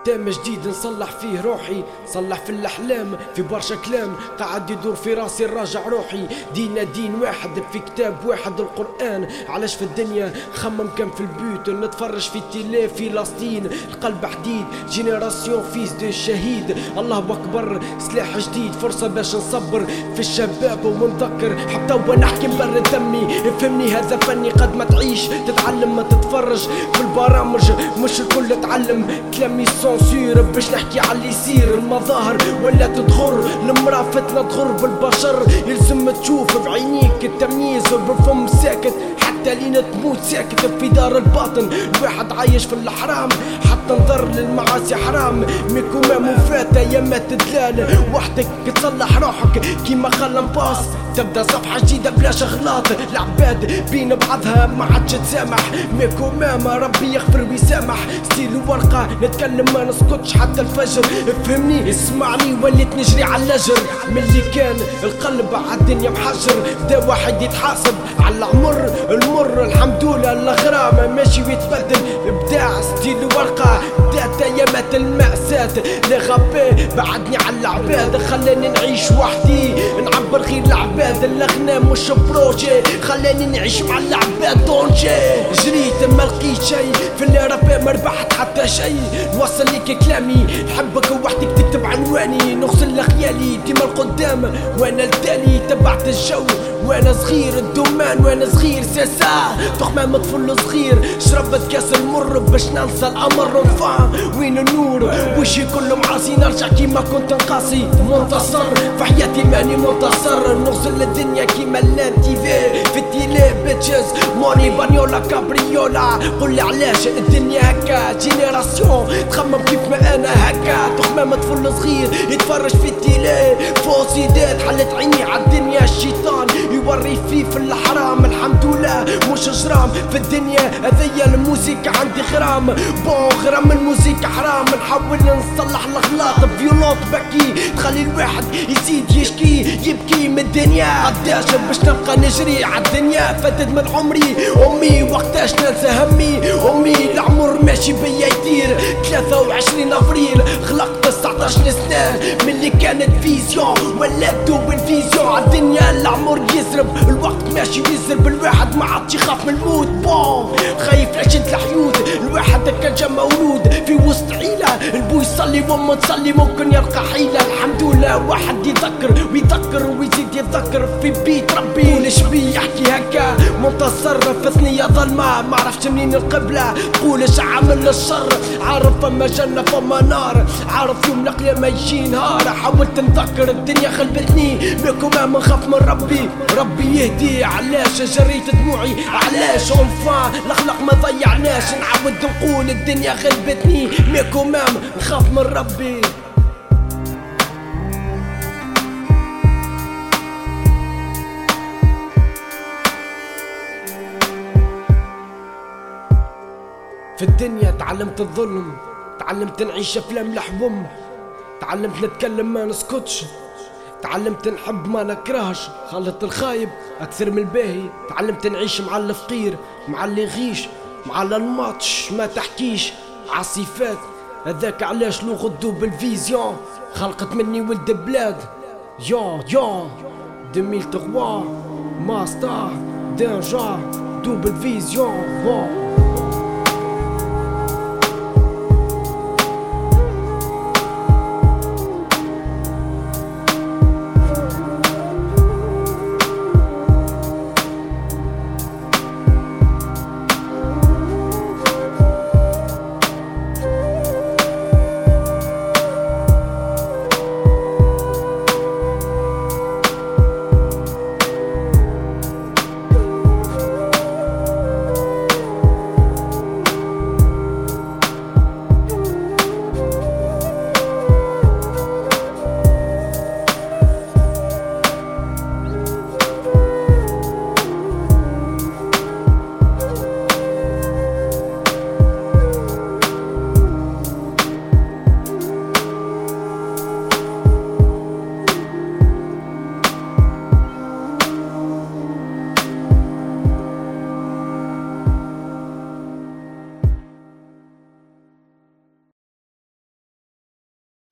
تام جديد نصلح فيه روحي، صلح في الأحلام في برشا كلام قاعد يدور في راسي الراجع روحي. دينا دين واحد في كتاب واحد القرآن، علاش في الدنيا خمم كان في البيوت نتفرج في التيلي فلسطين القلب حديد جينيراسيون فيس دو شهيد. الله أكبر سلاح جديد فرصة باش نصبر في الشباب ونذكر حتى وانا نحكي مبرد دمي. فهمني هذا فني قد ما تعيش تتعلم ما تتفرج في البرامج مش الكل تعلم كلامي سونسور باش نحكي على اللي يصير. المظاهر ولا تتغر المرأة فتنة تغر بالبشر، يلزم تشوف بعينيك التمييز وبالفم ساكت حتى لين تموت ساكت في دار الباطن. الواحد عايش في الحرام حتى نظر للمعاصي حرام. ميكو مفاتة يا ما تدلال وحدك تصلح روحك كيما خلى باص تبدا صفحة جديدة بلاش غلاط. العباد بين بعضها ما عادش تسامح. ميكو ماما ربي يغفر ويسامح. ستيل ورقة نتكلم ما نسكتش حتى الفجر. فهمني اسمعني وليت نجري على اللجر. من اللي كان القلب عالدنيا محجر بدا واحد يتحاسب على العمر المر. الحمد لله الغرام ماشي ويتبدل ابداع ستيل ورقة بدات ايامات المأساة. لغابي بعدني على العباد خلاني نعيش وحدي نعبر غير العباد. الاغنى مش بروجي خلاني نعيش مع العباد دونجي. جريت ما لقيت شي في الراب ما ربحت حتى شي. نوصل ليك كلامي نحبك وحدك تكتب عنواني نغسل خيالي ديما القدام وانا التالي. تبعت الجو وانا صغير الدومان وانا صغير ساسا تخمام طفل صغير شربت كاس المر باش ننسى الامر فا وين النور وشي كله معاصي نرجع كيما كنت نقاسي منتصر في حياتي ماني منتصر. نغسل الدنيا كيما الانتيفي في التيلي بيتشز موني بانيولا كابريولا. قولي علاش الدنيا هكا جينيراسيون تخمم كيف ما انا هكا تخمام طفل صغير يتفرج في التيلي فوسيدات حلت عيني عالدنيا الشيطان يوري فيه في الحرام. الحمد لله مش جرام في الدنيا هذيا الموسيقى عندي غرام بون غرام الموسيقى حرام. نحاول نصلح الغلاط فيولونت بكي تخلي الواحد يزيد يشكي يبكي من الدنيا. قداش باش نبقى نجري عالدنيا فاتت من عمري امي وقتاش ننسى همي امي. العمر ماشي بيا يدير 23 افريل خلقت 19 سنة من اللي كانت فيزيون ولا دوبل فيزيون عالدنيا. العمر يزرب الوقت ماشي يزرب الواحد ما عادش يخاف من الموت بون خايف لا شد الحيوت. الواحد كان جا مولود في وسط عيلة البو يصلي وام تصلي ممكن يلقى حيلة. الحمد لله واحد يذكر ويذكر ويزيد يتذكر في بيت ربي. قولش بي يحكي هكا منتصر في ثنية ظلمة ما عرفتش منين القبلة. قولش عامل الشر عارف فما جنة فما نار عارف يوم القيامة يجي نهار. حاولت نذكر الدنيا غلبتني ميكو ما نخاف من ربي ربي يهدي. علاش جريت دموعي علاش انفان الاخلاق ما ضيعناش. نعاود نقول الدنيا غلبتني ميكو مام نخاف من ربي. في الدنيا تعلمت الظلم تعلمت نعيش افلام لحبم تعلمت نتكلم ما نسكتش تعلمت نحب ما نكرهش خلط الخايب اكثر من الباهي. تعلمت نعيش مع الفقير مع اللي يغيش مع الماتش ما تحكيش عالصفات. هذاك علاش لو غدو بالفيزيون خلقت مني ولد بلاد يون يون 2003 ماستر دينجا دوبل فيزيون.